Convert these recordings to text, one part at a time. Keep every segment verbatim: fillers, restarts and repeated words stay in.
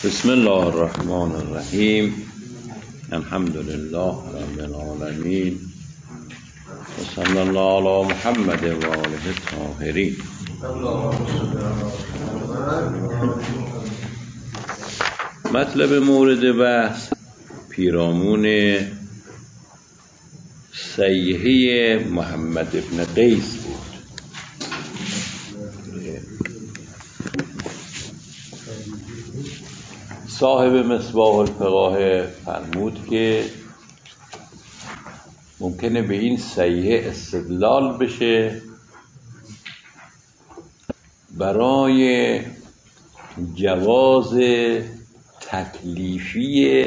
بسم الله الرحمن الرحیم. الحمد لله رب العالمین و صلی الله علی محمد و آله الطاهرین. مطلب مورد بحث پیرامون صیحه محمد ابن قیس بود. صاحب مصباح الفقاهه فرمود که ممکنه به این صیحه استدلال بشه برای جواز تکلیفی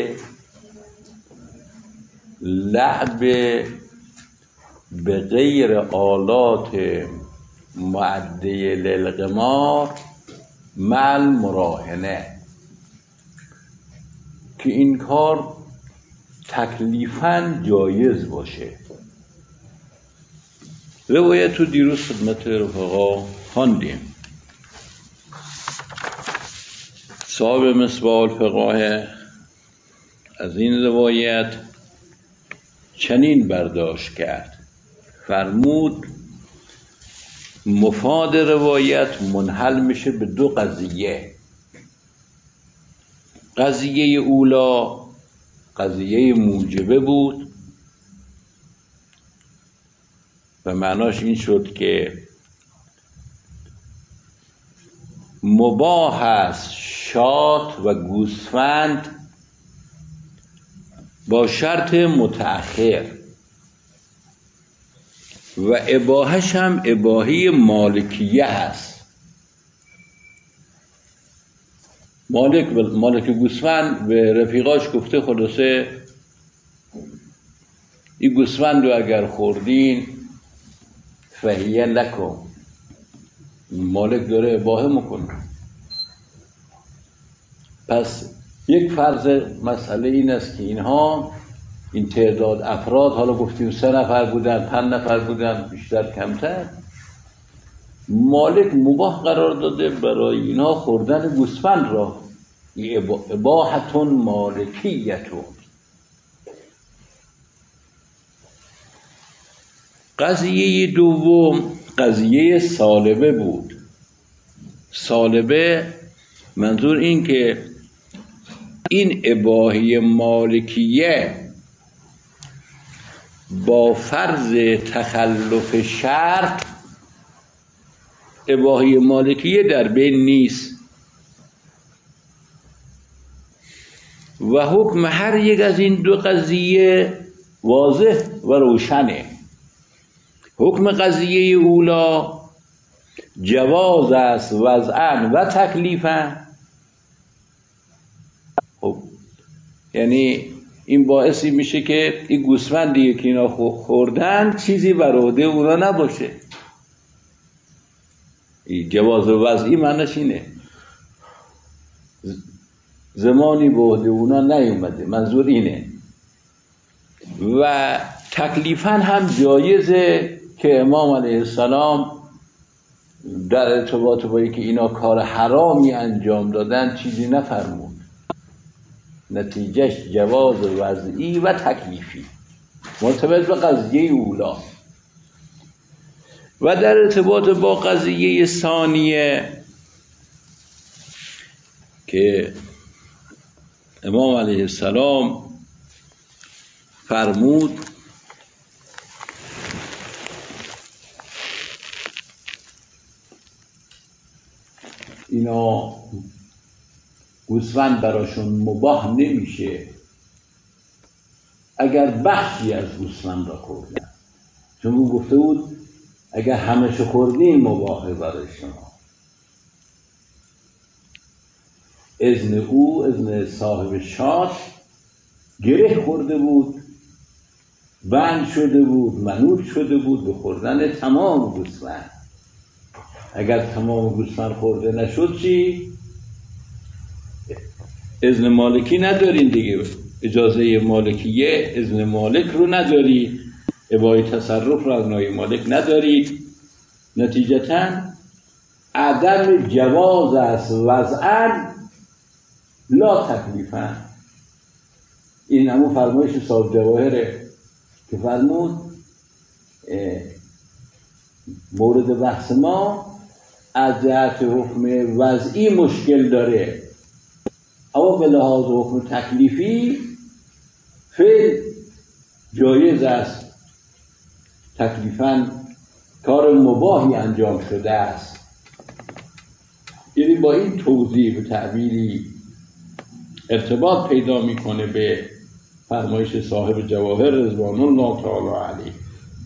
لعب به غیر آلات معده للقمار مع المراهنه، که این کار تکلیفاً جایز باشه. روایت رو دیروز خدمت رفقا خواندیم. صاحب مصباح الفقاهه از این روایت چنین برداشت کرد، فرمود مفاد روایت منحل میشه به دو قضیه. قضیه اولا قضیه موجبه بود و معناش این شد که مباح است شات و گوسفند با شرط متأخر و اباحش هم اباحه مالکیه هست. مالک مالک گوسفند به رفیقاش گفته خلاصه این گوسفند رو اگر خوردین فهیه لکم، مالک داره اباحه میکنه. پس یک فرض مسئله این است که اینها این تعداد افراد، حالا گفتیم سه نفر بودن، پنج نفر بودن، بیشتر کمتر، مالک مباح قرار داده برای اینا خوردن گوسفند را. اباحتون مالکیتون. قضیه دوم قضیه سالبه بود. سالبه منظور این که این اباحه مالکیه با فرض تخلف شرط اباحه مالکیه در بین نیست و حکم هر یک از این دو قضیه واضح و روشنه. حکم قضیه اولا جواز است وضعاً و تکلیفاً. خب یعنی این باعثی میشه که این گوسفندی که اینا خوردن چیزی بر عهده اونا نباشه. این جواز وضعی معنیش اینه زمانی به عهده اونا نیومده، منظور اینه. و تکلیفاً هم جایزه که امام علیه السلام در ارتباط با اینکه اینا کار حرامی انجام دادن چیزی نفرمود، نتیجهش جواز وضعی و تکلیفی مرتبط به قضیه اولا. و در ارتباط با قضیه ثانیه که امام علیه السلام فرمود اینا گوسفند براشون مباح نمیشه اگر بخشی از گوسفند را خوردن، چون او گفته بود اگر همه خوردین مباحه برای شما. اذن او، اذن صاحب شات، گره خورده بود، بند شده بود، منوط شده بود به خوردن تمام گوسفند. اگر تمام گوسفند خورده نشد چی؟ اذن مالکی ندارین دیگه، اجازه مالکیه، اذن مالک رو نداری، اباحه تصرف رو از نای مالک ندارید. نتیجتاً عدم جواز است وضعاً لا تکلیفا. این همون فرمایش صاحب جواهره که فرمود مورد بحث ما از جهت حکم وضعی مشکل داره، اما به لحاظ حکم تکلیفی فعل جایز است، تکلیفاً کار مباحی انجام شده است. یعنی با این توضیح و تعبیری ارتباط پیدا میکنه به فرمایش صاحب جواهر رضوان الله تعالی علیه.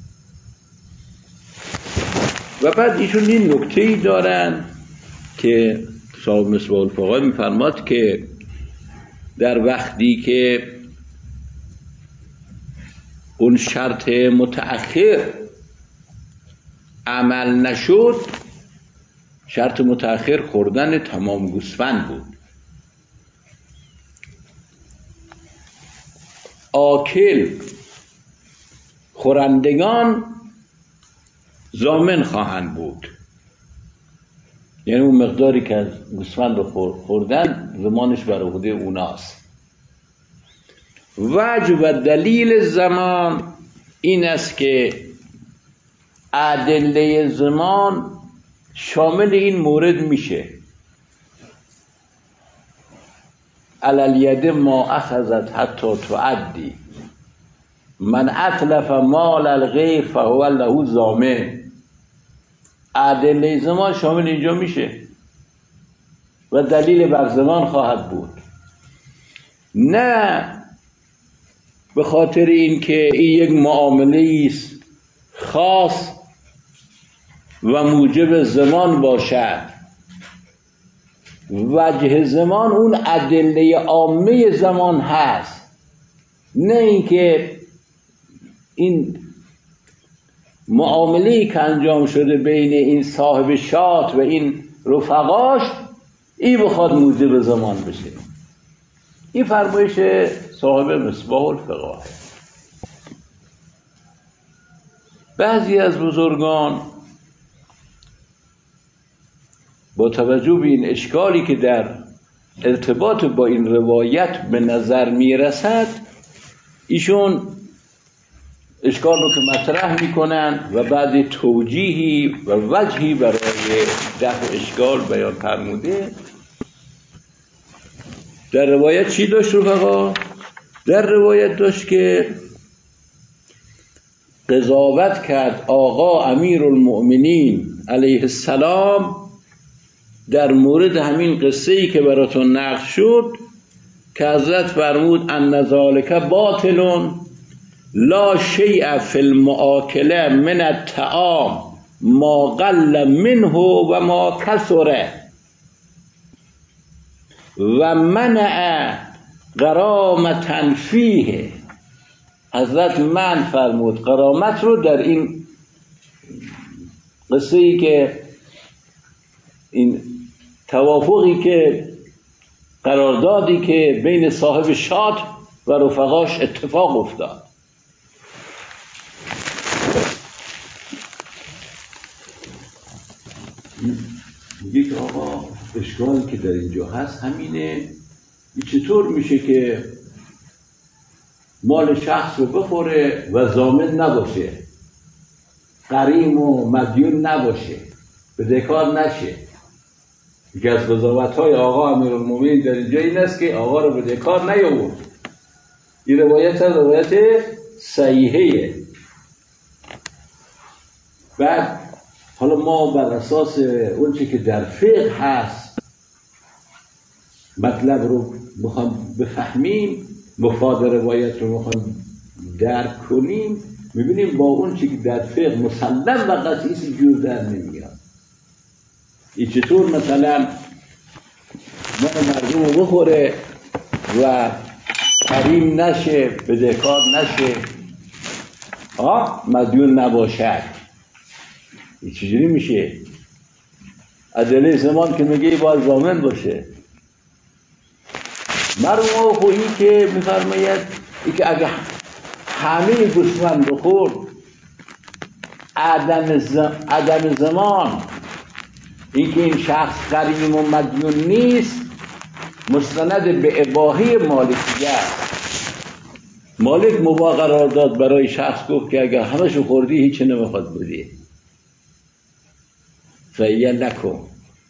و بعد ایشون این نکته‌ای دارن که صاحب مصباح الفقهاء میفرماد که در وقتی که اون شرط متأخر عمل نشد، شرط متأخر خوردن تمام گوسفند بود، آکل خورندگان ضامن خواهند بود. یعنی اون مقداری که از گوسفند رو خوردن زمانش بر عهده اوناست. وجه و دلیل زمان این است که ادله زمان شامل این مورد میشه. علالید ما اخذت حتی تعدی، من اتلف مال الغیر فهو له ضامن. ادله زمان شامل اینجا میشه و دلیل بر زمان خواهد بود، نه به خاطر اینکه این یک معامله است خاص و موجب زمان باشد. وجه زمان اون ادله عامه زمان هست، نه اینکه این معامله‌ای که انجام شده بین این صاحب شات و این رفقاش این بخواد موجب زمان بشه. این فرمایش صاحب مصباح الفقهاء. بعضی از بزرگان با توجه به این اشکالی که در ارتباط با این روایت به نظر می رسد، ایشون اشکال رو که مطرح می کنن و بعد توجیهی و وجهی برای دفع اشکال بیان فرموده. در روایت چی داشت رفقا؟ در روایت داشت که قضاوت کرد آقا امیرالمؤمنین علیه السلام در مورد همین قصه ای که براتون نقل شد که حضرت فرمود ان ذالک باطل لا شیء فی المآکله من الطعام ما قل منه و ما کثر و منع غرامة فیه. حضرت من فرمود غرامت رو در این قصه ای که این توافقی که قراردادی که بین صاحب شات و رفقاش اتفاق افتاد. میگه که آقا اشکالی که در اینجا هست همینه، چطور میشه که مال شخص رو بخوره و ضامن نباشه، غریم و مدیون نباشه، بدهکار نشه. یکی از قضاوت‌های آقا امیرالمومنین در اینجا این است که آقا رو بدهکار نیاورد. این روایت روایت صحیحه. بعد حالا ما بر اساس اون چی که در فقه هست مطلب رو بخوام بفهمیم، مفاد روایت رو بخوام درک کنیم، میبینیم با اون چی که در فقه مسلم و قطعی جور در نمیاد. این چطور مثلا مال مردم رو بخوره و حریم نشه، بدهکار نشه، آه مدیون نباشد، این چجوری میشه؟ ادله زمان که میگه باید ضامن باشه. مرموم خویی که میفرماید ای که اگه همه گوسفند بخورد عدم, زم... عدم زمان این که این شخص غریم و مدیون نیست مستند به اباحه مالکیه است. مالک مباح قرار داد برای شخص، گفت که اگر همشو خوردی هیچی نمیخواد بدی، فهیه لکم.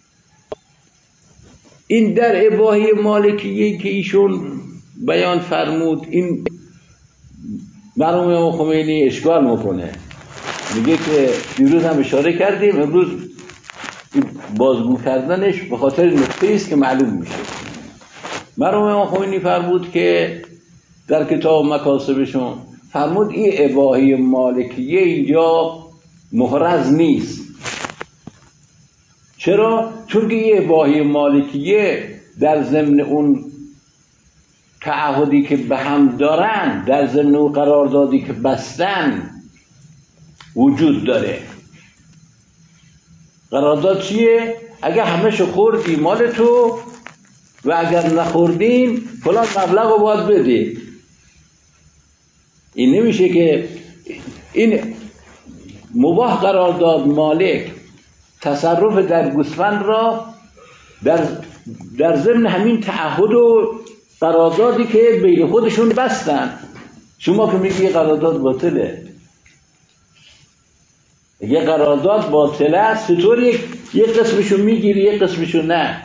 این در اباحه مالکیه که ایشون بیان فرمود، این مرحوم امام خمینی اشکال میکنه، میگه که دیروز هم اشاره کردیم، امروز بازگو کردنش به خاطر نکته است که معلوم میشه. مرحوم امام خمینی فرمود که در کتاب مکاسبشون فرمود این اباحه مالکیه اینجا محرز نیست. چرا؟ چون که این اباحه مالکیه در ضمن اون تعهدی که به هم دارن، در ضمن اون قراردادی که بستن وجود داره. قرارداد چیه؟ اگه همشو خوردی مال تو و اگر نخوردین فلان مبلغ رو باید بدی. این نمیشه که این مباح قرار داد مالک تصرف در گوسفند را در در ضمن همین تعهد و قراردادی که بین خودشون بستن. شما که میگی قرارداد باطله، یه قرارداد باطله است، چطور یک یک قسمشو میگیری یک قسمشو نه؟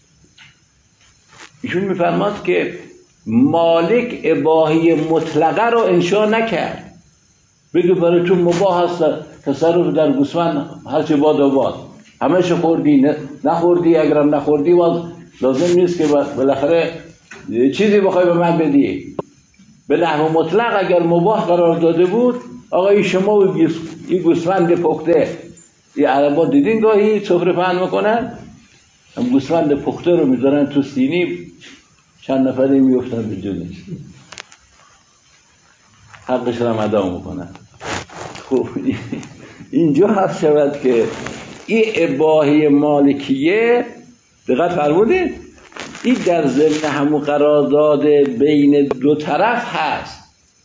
ایشون میفرماد که مالک اباحه مطلقه رو انشا نکرد، بگه برای تو مباح هست تصرف در گوسفند، هرچه باد و باد، همه‌شو خوردی نخوردی، اگرم نخوردی باز لازم نیست که بالاخره چیزی بخوای به من بدی. به نحو مطلق اگر مباح قرار داده بود، آقای شما و این گوسفند پخته، این عربا دیدین گاهی سفره پهن میکنن، هم گوسفند پخته رو میذارن تو سینی، چند نفری میفتن به جونش، حقش رو ادا میکنن. خب اینجا حرف شود که این اباحه مالکیه، دقت فرمودید، این در ضمن همون قرارداد بین دو طرف هست.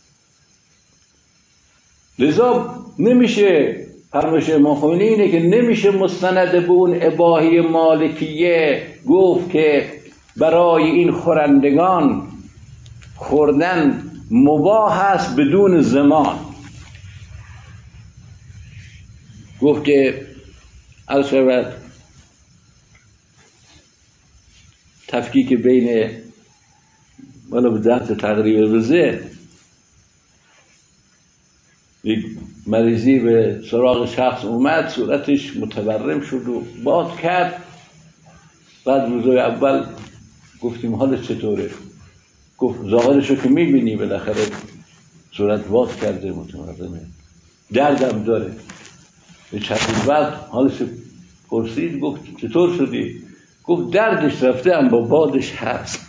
لذا نمیشه، فرمایش امام خمینی اینه که نمیشه مستند به اون اباحه مالکیه گفت که برای این خورندگان خوردن مباح است بدون زمان. گفت که عرض شود تفکیک بین والا به جهت تقریب روزه، یک مریضی به سراغ شخص اومد، صورتش متورم شد و باد کرد. بعد روزای اول گفتیم حالش چطوره؟ گفت ظاهرشو که میبینی بالاخره صورت باد کرده، متورمه، دردم داره. به چند بعد حالش پرسید، گفت چطور شدی؟ گفت دردش رفته هم با بادش هست.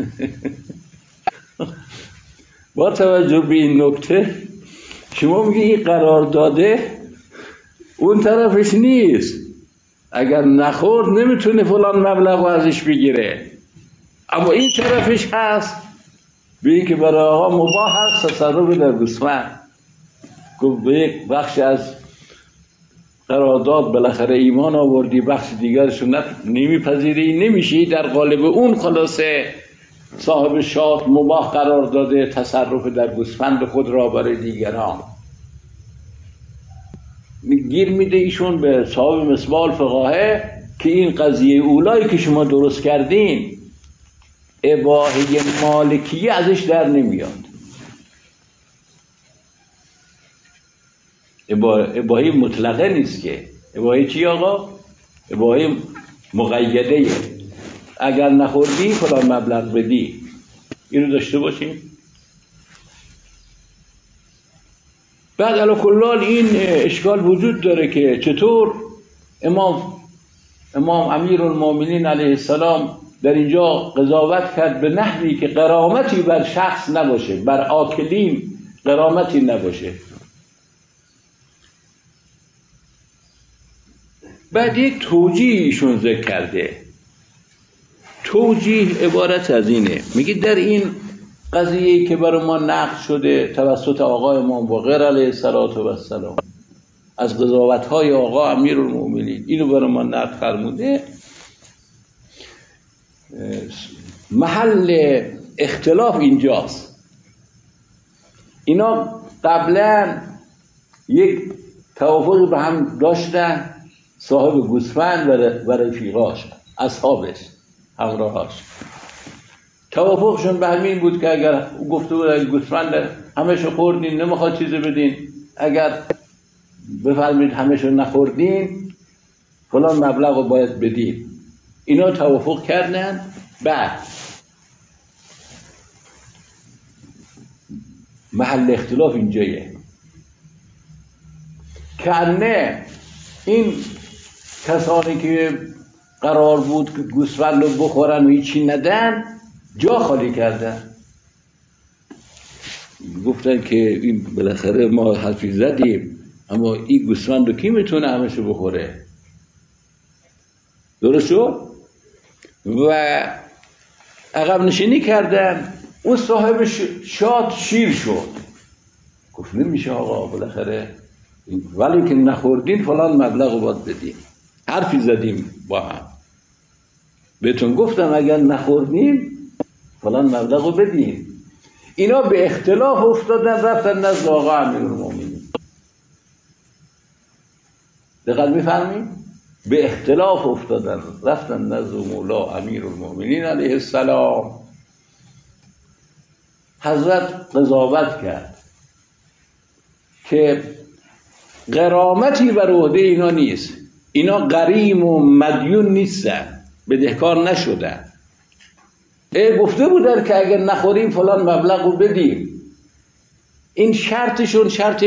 با توجه به این نکته شما میگه این قرار داده اون طرفش نیست، اگر نخورد نمیتونه فلان مبلغ ازش بگیره، اما این طرفش هست، به این که برای آقا مباح هست تصرف در گوسفند. گفت به یک بخش از قرارداد بالاخره ایمان آوردی، بخش دیگرش رو نمیپذیری، نمیشه در قالب اون خلاصه صاحب شات مباح قرار داده تصرف در گوسفند خود را برای دیگران. گیر میده ایشون به صاحب مصباح الفقاهه که این قضیه اولایی که شما درست کردین اباحه مالکیه ازش در نمیاد. اباحه مطلقه نیست که. اباحه چی آقا؟ اباحه مقیده، اگر نخوردی فلان مبلغ بدی. اینو داشته باشیم. بعد علی کل حال این اشکال وجود داره که چطور امام امام امیرالمومنین علیه السلام در اینجا قضاوت کرد به نحوی که غرامتی بر شخص نباشه، بر آکلین غرامتی نباشه. بعد یک توجیه ایشون ذکر کرده. توجیه عبارت از اینه، میگه در این قضیه‌ای که برای ما نقل شده توسط آقای امام باقر علیه السلام از قضاوت‌های آقا امیرالمومنین، اینو برای ما نقل فرموده. محل اختلاف اینجاست. اینا قبلا یک توافقی به هم داشتن، صاحب گوسفند و رفیقاش، اصحابش، همراهاش. توافقشون به همین بود که اگر گفته بود اگر گوسفند همشو خوردین نمیخواد چیزی بدین، اگر بفرمید همشو نخوردین فلان مبلغ رو باید بدین. اینا توافق کردن. بعد محل اختلاف اینجایه کنه این کسانی که قرار بود که گوسفند رو بخورن و هیچی ندن جا خالی کردن. گفتن که این بالاخره ما حرفی زدیم اما این گوسفند رو کی میتونه همشو بخوره؟ درست شد؟ و عقب نشینی کردن. اون صاحب شاد شیر شد، گفت نمیشه آقا، بالاخره ولی که نخوردین فلان مبلغ رو باید بدین. حرفی زدیم با هم، بهتون گفتم اگر نخوردین فلان مبلغ رو بدین. اینا به اختلاف افتادن، رفتن نزد آقا امیرالمومنین. دقت میفرمایید؟ به اختلاف افتادن، رفتن نزد مولا امیرالمومنین علیه السلام. حضرت قضاوت کرد که غرامتی بر عهده اینا نیست، اینا غریم و مدیون نیستن، بدهکار نشدن. ای گفته بودن که اگر نخوریم فلان مبلغ رو بدیم. این شرطشون شرط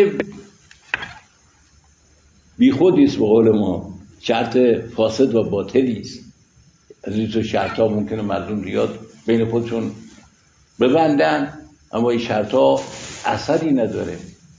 بی خودیست، به قول ما شرط فاسد و باطلیست. از این تو شرط ها ممکنه مردم زیاد بین خودشون ببندن اما این شرط ها اثری نداره.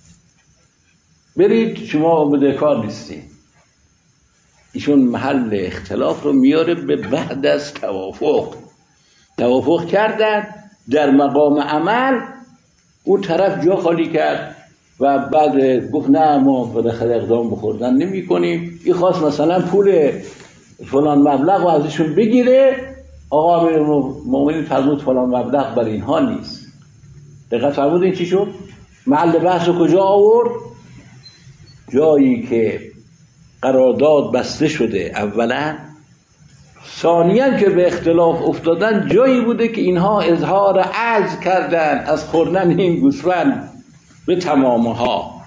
برید شما بدهکار نیستین. ایشون محل اختلاف رو میاره به بعد از توافق. توافق کردن در مقام عمل، اون طرف جا خالی کرد و بعد گفت نه ما بالاخره اقدام بخوردن نمی کنیم. این خواست مثلا پول فلان مبلغ رو ازشون بگیره، آقا امیرالمومنین فرمود فلان مبلغ برای اینها نیست. دقیقا فرمود این چی شد؟ محل بحث رو کجا آورد؟ جایی که قرارداد بسته شده اولا، ثانیاً که به اختلاف افتادن جایی بوده که اینها اظهار عجز کردن از خوردن این گوسفند به تمامها.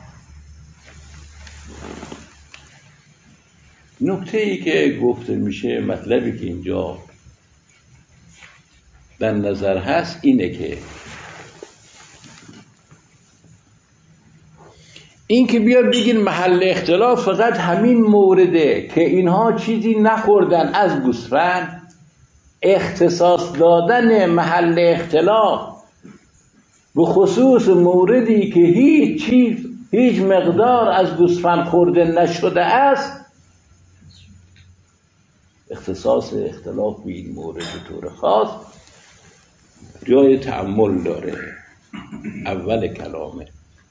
نکته ای که گفته میشه، مطلبی که اینجا در نظر هست اینه که این که بیاد بگین محل اختلاف فقط همین مورده که اینها چیزی نخوردن از گوسفند، اختصاص دادن محل اختلاف به خصوص موردی که هیچ چیز هیچ مقدار از گوسفند خورده نشده است، اختصاص اختلاف به این مورد به طور خاص جای تأمل داره. اول کلامه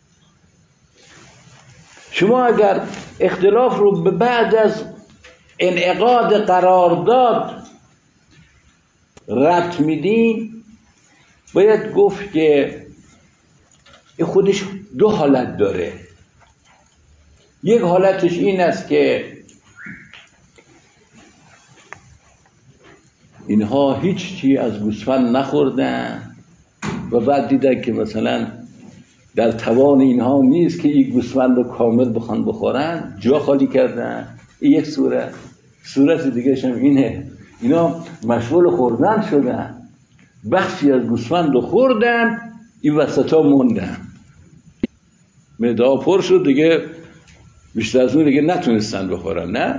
شما اگر اختلاف رو به بعد از انعقاد قرارداد رد میدین، باید گفت که این خودش دو حالت داره. یک حالتش این است که اینها هیچ چی از گوسفند نخوردن و بعد دیدن که مثلا در توان اینها نیست که این گوسفند رو کامل بخوان بخورن، جا خالی کردن. این یک صورت. صورت دیگه هم اینه، اینا مشغول خوردن شدن، بخشی از گوسفند رو خوردن، این وسط ها موندن، معده ها پر شد دیگه، بیشتر از اون دیگه نتونستن بخورن. نه،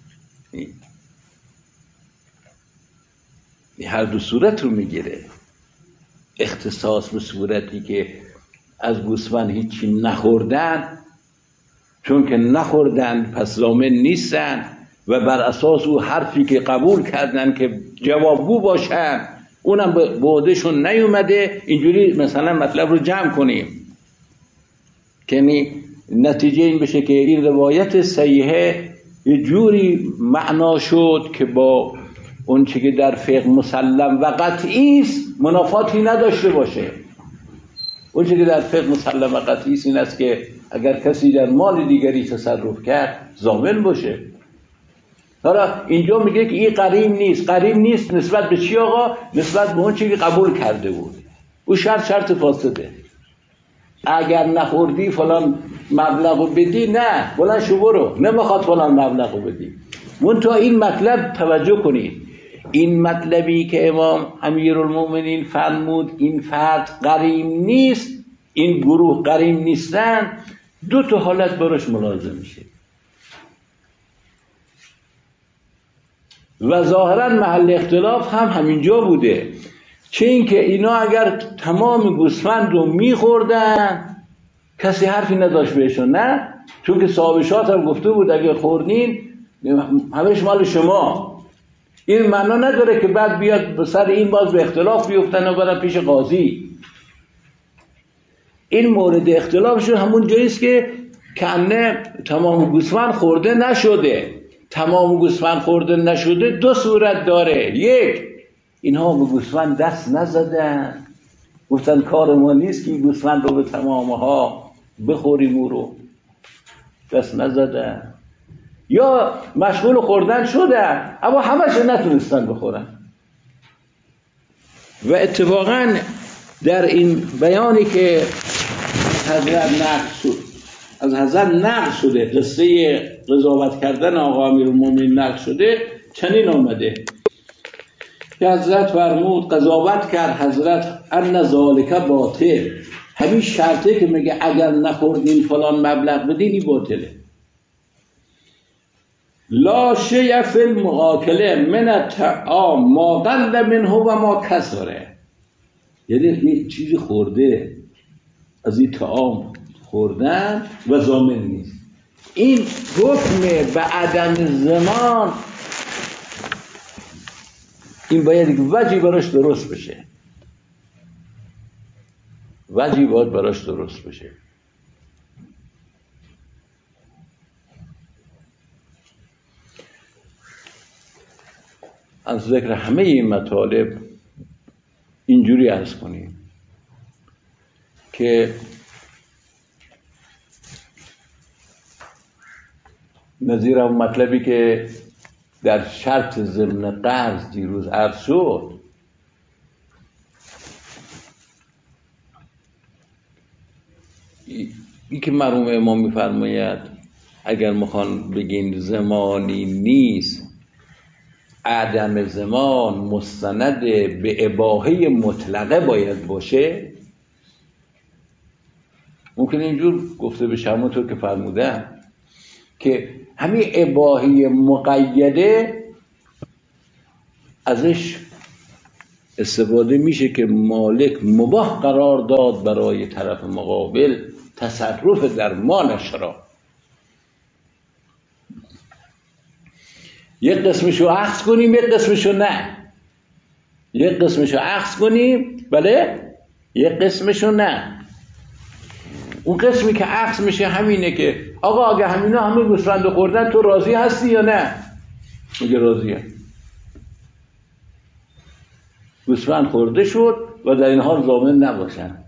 این هر دو صورت رو میگیره. اختصاص به صورتی که از گوسفند هیچی نخوردن، چون که نخوردن پس ضامن نیستن و بر اساس او حرفی که قبول کردن که جوابگو باشن اونم به عهدهشون نیومده. اینجوری مثلا مطلب رو جمع کنیم که نتیجه این بشه که این روایت صحیحه یه جوری معنا شد که با اون چی که در فقه مسلم و قطعی است منافاتی نداشته باشه. اون چی که در فقه مسلم و قطعی است این است که اگر کسی در مال دیگری تصرف کرد ضامن باشه. حالا اینجا میگه که این غریم نیست. غریم نیست نسبت به چی آقا؟ نسبت به اون چی که قبول کرده بود. او شرط شرط فاسده. اگر نخوردی فلان مبلغو بدی، نه بلند شو برو، نمیخواد فلان مبلغو بدی. منتها این مطلب توجه کنید، این مطلبی که امام امیرالمومنین فرمود این فرد غریم نیست، این گروه غریم نیستن، دو تا حالت براش ملازم میشه و ظاهرا محل اختلاف هم همینجا بوده. چه این که اینا اگر تمام گوسفند رو میخوردن کسی حرفی نداشت بهشون، نه، چون که صاحبشات هم گفته بود اگر خوردین همش مال شما. این معنا نداره که بعد بیاد به سر این باز به اختلاف بیفتن و برن پیش قاضی. این مورد اختلافشون همون جاییست که کنه تمام گوسفند خورده نشده. تمام گوسفند خورده نشده دو صورت داره. یک، اینها به گوسفند دست نزدن، گفتن کار ما نیست که گوسفند رو به تمامها بخوریم، او رو دست نزدن. یا مشغول خوردن شدن اما همش نتونستن بخورن. و اتفاقا در این بیانی که حضرت نقل شد از حضرت نقل شده، قصه قضاوت کردن آقا امیرالمومنین نقل شده، چنین آمده که حضرت فرمود قضاوت کرد حضرت ان ذالک باطل، همین شرطه که میگه اگر نخوردین فلان مبلغ بدین این باطله. لا شیء فی المآکله من الطعام ما قل منه و ما کثره، یعنی یه چیزی خورده از این طعام خوردن و ضامن نیست. این حکم به عدم زمان این باید وجهی براش درست بشه، وجهی باید براش درست بشه. از ذکر همه این مطالب اینجوری عرض کنیم که نظیر هم مطلبی که در شرط ضمن قرض دیروز عرض شد، این که مرحوم امام میفرماید اگر میخوان بگین زمانی نیست، عدم زمان مستند به اباحه مطلقه باید باشه. ممکن اینجور گفته بشه همونطور که فرمودن که همین اباحه مقیده ازش استفاده میشه که مالک مباح قرار داد برای طرف مقابل تصرف در مالش را. یک قسمشو اخذ کنیم یک قسمشو نه، یک قسمشو اخذ کنیم بله، یک قسمشو نه. اون قسمی که اخذ میشه همینه که آقا اگه همینا همه گوسفند خوردن تو راضی هستی یا نه؟ میگه راضیه. گوسفند خورده شد و در این حال ضامن نباشن.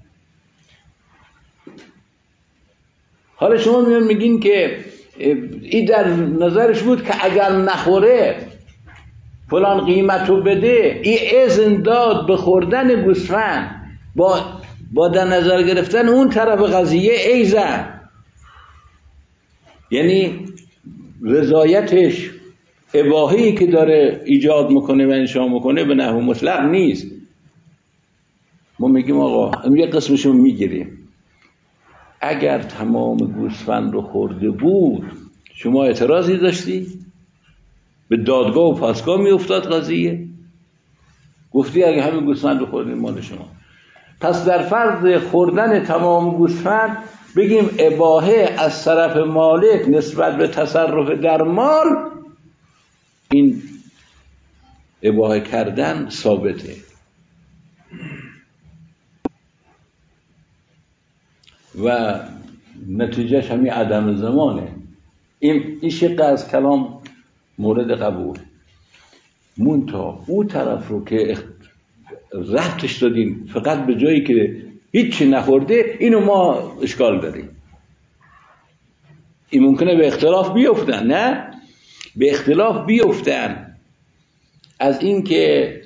حالا شما میان میگین که این در نظرش بود که اگر نخوره فلان قیمتو بده، این اذن داد به خوردن گوسفند با با در نظر گرفتن اون طرف قضیه ایزن، یعنی رضایتش اباحه‌ای که داره ایجاد میکنه و انشا میکنه به نحو مطلق نیست. ما میگیم آقا یه قسمشو میگیریم، اگر تمام گوسفند رو خورده بود شما اعتراضی داشتی؟ به دادگاه و پاسگاه میافتاد قضیه؟ گفتی اگه همین گوسفند رو خوردین مال شما. پس در فرض خوردن تمام گوسفند بگیم اباحه از طرف مالک نسبت به تصرف در مال، این اباحه کردن ثابته و نتیجهش همین عدم زمانه. این این شق از کلام مورد قبول. مونتا او طرف رو که ربطش دادین فقط به جایی که هیچی نخورده، اینو ما اشکال داریم. این ممکنه به اختلاف بیفتن، نه به اختلاف بیفتن از این که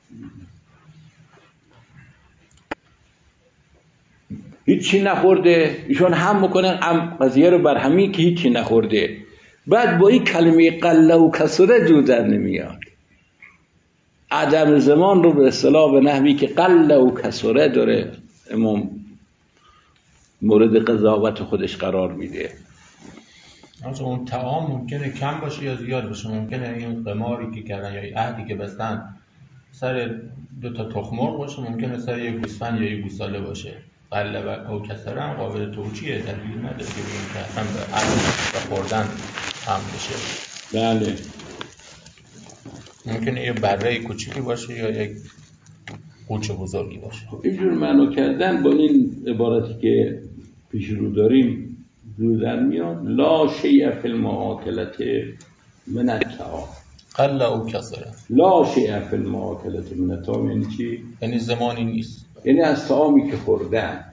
هیچی نخورده، ایشون هم میکنن قضیه رو بر همین که هیچی نخورده، بعد با این کلمه قله و کسره جو در نمیاد. عدم زمان رو به اصطلاح به نحوی که قله و کسره داره امام مورد قضاوت خودش قرار میده. اصلا اون طعام ممکنه کم باشه یا زیاد باشه، ممکنه این قماری که کردن یا عهدی که بستن سر دو تا تخم مرغ باشه، ممکنه سر یک گوسفند یا یک گوساله باشه. قله و کسره هم قابل توجیه، دلیل نداره که بگیم که اصلا به عدم و خوردن هم بشه. بله ممکنه یه بره کوچیکی باشه یا یک قوچ بزرگی باشه. اینجور معنی کردن با این عبارتی که پیش رو داریم رو در میاد. لا شیء فی المآکلة من الطعام. قله او کسره. لا شیء فی المآکلة من الطعام یعنی چی؟ یعنی زمانی نیست، یعنی از طعامی که خوردن.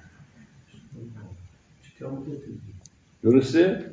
درسته؟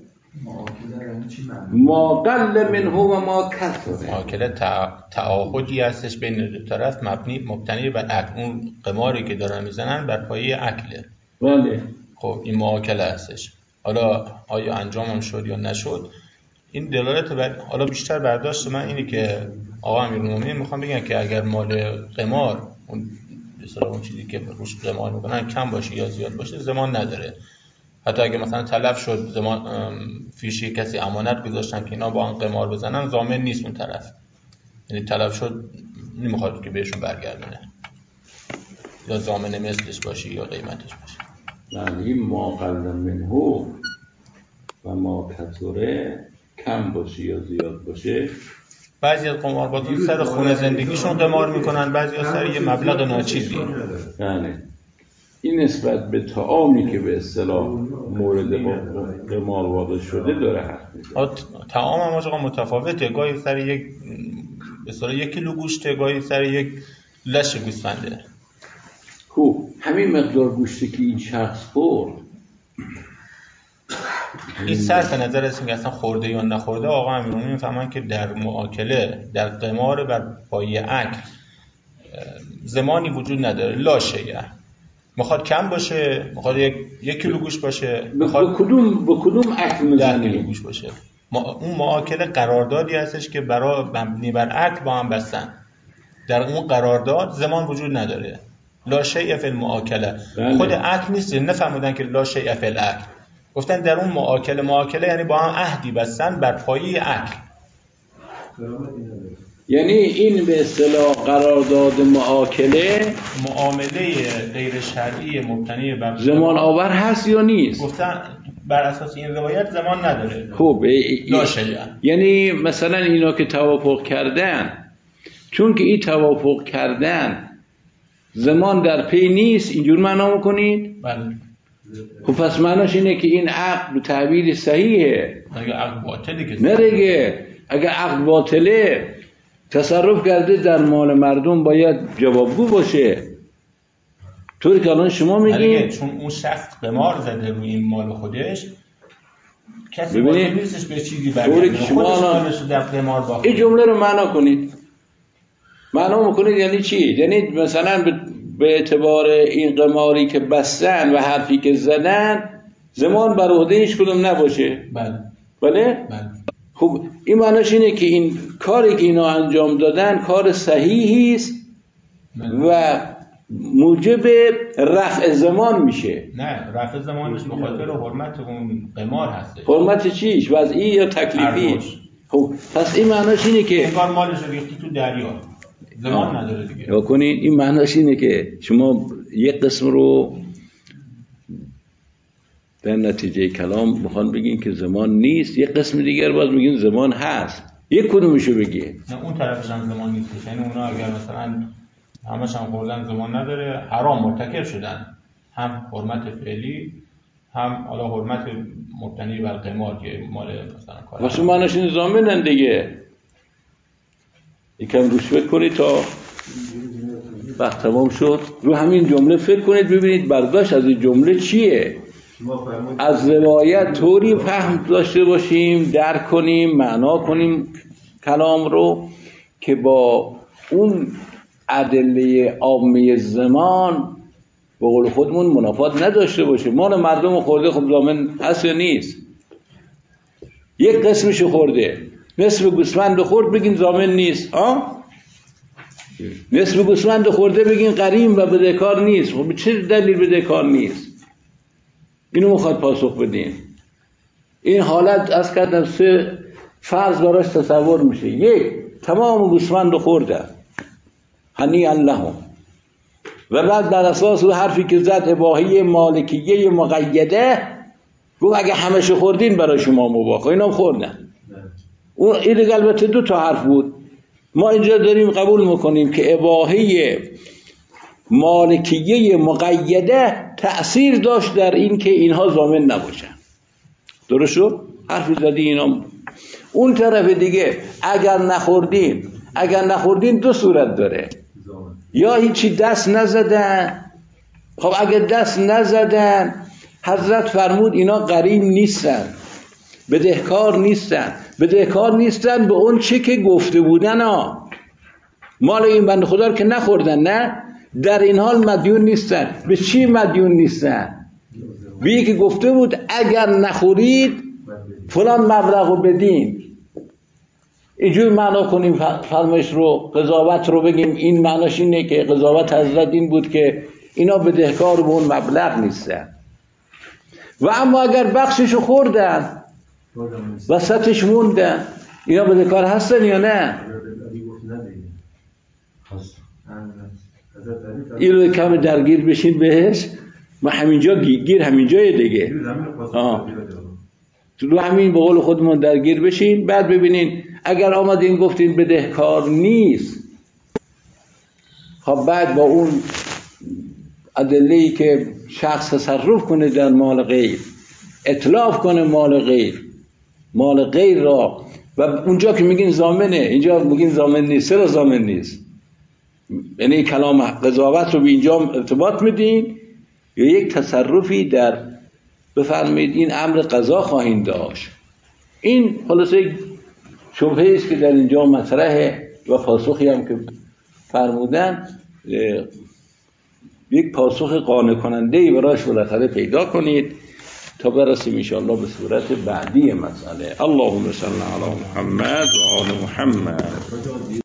ما قل منه و ما کثره. مآکله تعاهدی هستش بین دو طرف مبنی مبتنی بر اکل. اون قماری که دارن میزنن بر پایه اکله. بله. خب این مآکله هستش. حالا آیا انجامم شد یا نشد، این دلالت بر حالا بیشتر برداشت من اینه که آقا امیرالمومنین میخوام بگن که اگر مال قمار اون مثلا اون چیزی که روش قمار میکنن کم باشه یا زیاد باشه زمان نداره. حتی اگه مثلا تلف شد زمان فیشی کسی امانت گذاشتن که اینا با آن قمار بزنن، ضامن نیست اون طرف، یعنی تلف شد نمیخواد که بهشون برگردونه یا ضامن مثلش باشه یا قیمتش باشه. یعنی ما قل منه و ما کثره کم باشه یا زیاد باشه. بعضی از قماربازان سر خونه زندگیشون قمار میکنن، بعضی از سر یه مبلغ ناچیزی. یعنی این نسبت به طعامی که به اصطلاح مورد قمار واقع شده داره حرف میزنه. طعام هم آقا متفاوته، گاهی سر یک به اصطلاح یک کیلو گوشته، گاهی سر یک لش گوسفنده. خوب همین مقدار گوشتی که این شخص خورد، این صرف نظر است که اصلا خورده یا نخورده، آقا امیرالمومنین میفهمن که در مؤاکله در قمار بر پایه اکل زمانی وجود نداره. لا شیء، میخواد کم باشه، میخواد یک یک کیلو گوشت باشه، میخواد کدوم به کدوم اکل میزنه کیلو گوشت باشه. ما اون مؤاکله قراردادی هستش که برای مبنی بر اکل با هم بستن. در اون قرارداد زمان وجود نداره. لا شیء فی المؤاکله. خود اکل نیست، نفهمیدن که لا شیء فی الاکل، گفتن در اون مؤاکله. مؤاکله یعنی با هم عهدی بستن بر پایه اکل. یعنی این به اصطلاح قرارداد مؤاکله معامله غیر شرعی مبتنی بر زمان آور هست یا نیست؟ گفتن بر اساس این روایت زمان نداره. خب لا شیء، یعنی مثلا اینا که توافق کردن، چون که این توافق کردن زمان در پی نیست، اینجور معنا میکنید؟ بله. خب پس معناش اینه که این عقد به تعبیر صحیحه. اگه عقد باطله که نه دیگه، اگه عقد باطله تصرف کرده در مال مردم باید جوابگو باشه، طوری که الان شما میگین. چون اون شخص قمار زده روی این مال خودش، کسی باید نیستش به چیزی برگرده، خودش مالش در قمار باقی. این جمله رو معنا کنید. معنا میکنید یعنی چی؟ یعنی مثلا به اعتبار این قماری که بستن و حرفی که زدن زمان بر عهده هیچ کدوم نباشه. بله بله؟ بله. خب این معناش اینه که این کاری که اینا انجام دادن کار صحیحی است و موجب رفع زمان میشه. نه، رفع زمانش بخاطر حرمت اون قمار هستش. حرمت چیش؟ وضعی یا تکلیفی؟ خب پس این معناش اینه که انگار مالش رو ریختی تو دریا، زمان نداره دیگه. بکنین این معناش اینه که شما یک قسم رو در نتیجه کلام بخوان بگین که زمان نیست، یک قسم دیگر باز میگین زمان هست. یک کدومشو بگی؟ نه اون طرفش هم زمان نیست. یعنی اونا اگر مثلا همش هم خوردن زمان نداره، حرام مرتکب شدن، هم حرمت فعلی هم حالا حرمت مبتنی بر قمار که مال مثلا کار. واسه معناش این ضامنن دیگه. یکم روش فکر کنید تا وقت تمام شد. رو همین جمله فکر کنید ببینید برداشت از این جمله چیه. از روایت طوری فهم داشته باشیم، درک کنیم، معنا کنیم کلام رو که با اون ادله عامه زمان به قول خودمون منافات نداشته باشه. مال مردم خورده، خب ضامن هست یا نیست؟ یک قسمش خورده، نصف گوسفند خورد بگین ضامن نیست. ها؟ نصف گوسفند خورده بگین غریم و بدهکار نیست. خب چه دلیل بدهکار نیست؟ اینو میخواد پاسخ بدین. این حالت از کردم سه فرض براش تصور میشه. یک، تمام گوسفند خورده هنی اللهم، و بعد بر اساس اون حرفی که زد اباحی مالکیه مقیده گفت اگه همش خوردین برای شما مباح، اینا خوردن. اون این البته دو تا حرف بود. ما اینجا داریم قبول میکنیم که اباحی مالکیه مقیده تأثیر داشت در این که اینها ضامن نباشن. درست شد؟ حرفی زدی اینا. اون طرف دیگه اگر نخوردین اگر نخوردین دو صورت داره. یا هیچی دست نزدن. خب اگر دست نزدن حضرت فرمود اینا غریم نیستن، بدهکار نیستن. بدهکار نیستن به اون چه که گفته بودن ها. مال این بنده خدا رو که نخوردن، نه در این حال مدیون نیستن. به چی مدیون نیستن؟ به یکی گفته بود اگر نخورید فلان مبلغ رو بدین. اینجوری معنا کنیم فرمایش رو، قضاوت رو بگیم این معناش اینه که قضاوت حضرت این بود که اینا بدهکار به اون مبلغ نیستن. و اما اگر بخشش رو خوردن وسطش موندن اینا بدهکار هستن یا نه؟ این رو کم درگیر بشین بهش. ما همینجا گیر همینجای دیگه رو همین به قول خودمون درگیر بشین. بعد ببینین اگر آمدین گفتین بدهکار نیست، خب بعد با اون ادله‌ای که شخص تصرف کنه در مال غیر، اتلاف کنه مال غیر، مال غیر را، و اونجا که میگین ضامنه اینجا میگین ضامن نیست. چرا ضامن نیست؟ یعنی کلام قضاوت رو به اینجا ارتباط میدین یا یک تصرفی در بفرمایید این امر قضا خواهید داشت. این خلاصه شبهه است که در اینجا مطرحه و پاسخی هم که فرمودن یک پاسخ قانع کننده‌ای براش بالاخره پیدا کنید تا برسیم ان شاء الله به صورت بعدی مسئله. اللهم صل علی محمد و آل محمد.